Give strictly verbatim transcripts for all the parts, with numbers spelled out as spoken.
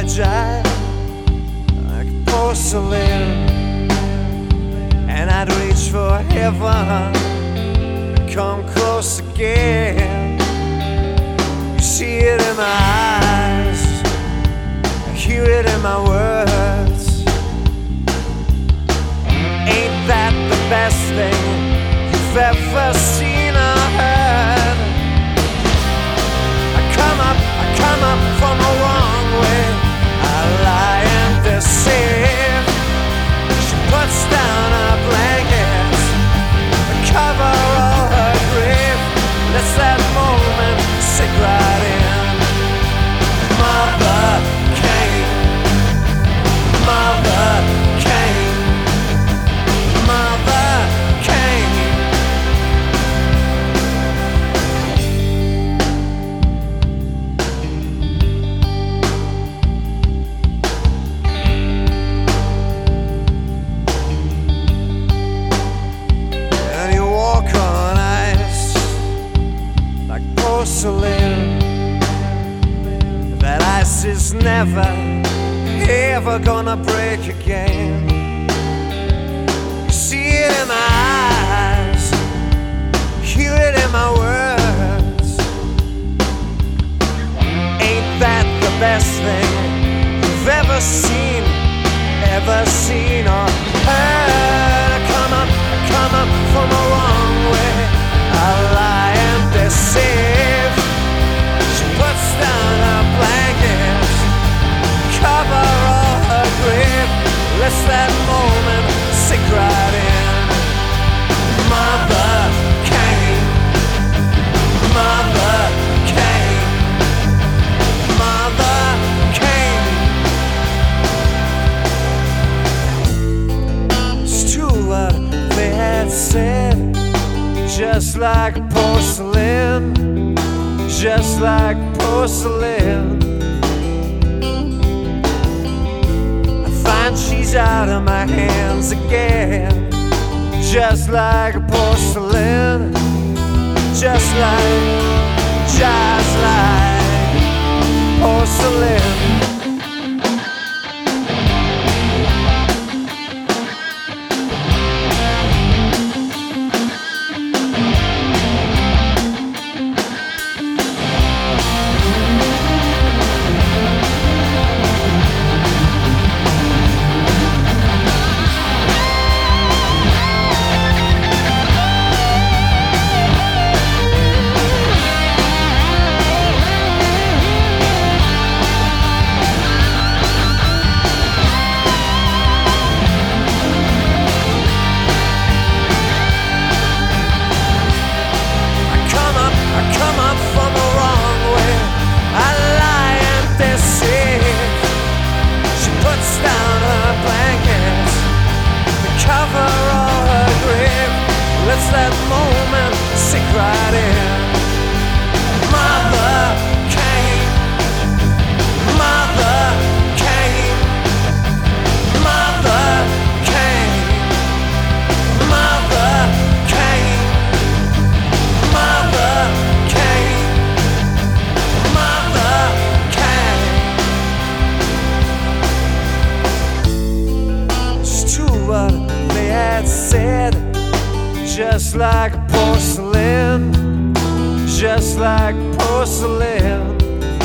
fragile like porcelain, and I'd reach for heaven to come close again. You see it in my eyes, I hear it in my words. Ain't that the best thing you've ever seen or heard? I come up, I come up from a wrong way, I lie and deceive. She puts down her blankets to cover all her grief. Lets that moment sink right in. Mother came, mother came, mother came. And you walk on ice like porcelain. That ice is never, ever gonna break again. You see it in my eyes, hear it in my words. Ain't that the best thing you've ever seen, ever seen or heard? I come up, I come up from a wrong way, I lie and deceive. She puts down her blankets, cover all her grief. Lets that moment sink right in. Mother came, mother came, mother came. It's true what they had said, just like porcelain, just like porcelain. I find she's out of my hands again, just like porcelain, just like, just like porcelain. Lets that moment sink right in. Mother came, mother came, mother came, mother came, mother came, mother came. It's true what they had said, just like porcelain, just like porcelain.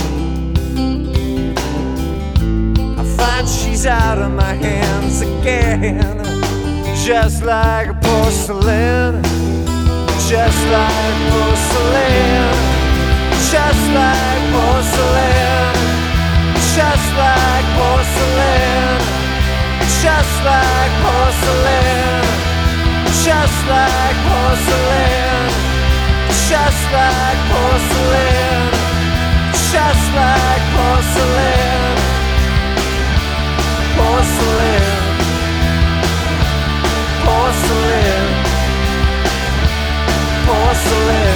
I find she's out of my hands again, just like porcelain, just like porcelain, just like porcelain, just like porcelain, just like porcelain. Just like porcelain, just like porcelain, just like porcelain, porcelain, porcelain, porcelain.